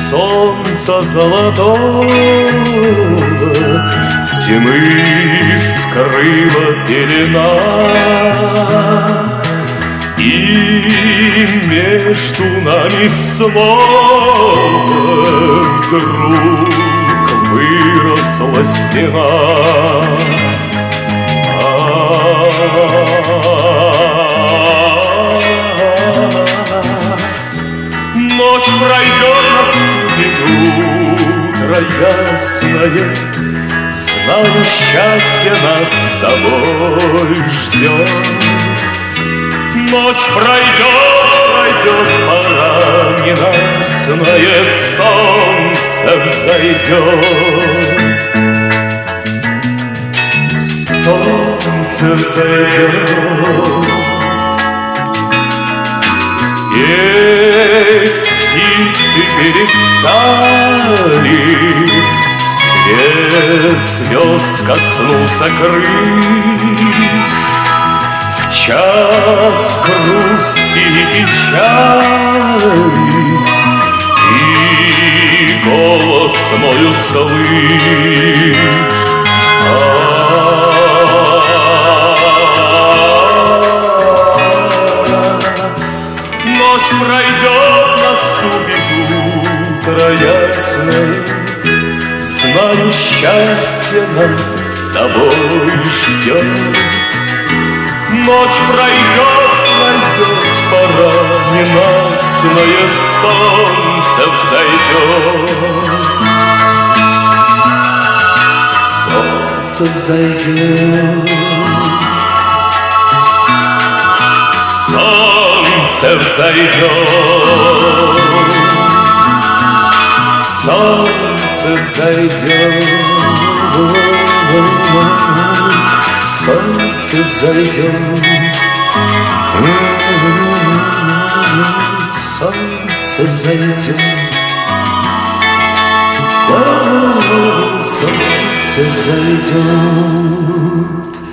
солнца золотого тьмы скрыла пелена, и между нами снова вдруг выросла стена. Ночь пройдет, наступит утро ясное, знаю, счастье нас с тобой ждет. Ночь пройдет, пора ненастное, солнце взойдет. Солнце взойдет, петь птицы перестали, свет звезд коснулся крыль. В час грусти и печали ты голос мой услышь. Ночь пройдет, наступит утро ясное, знаю, счастье нас с тобой ждет. Ночь пройдет, пора ненастное, солнце взойдет. Солнце взойдет, солнце взойдет, солнце взойдет, солнце взойдет, солнце взойдет, солнце взойдет.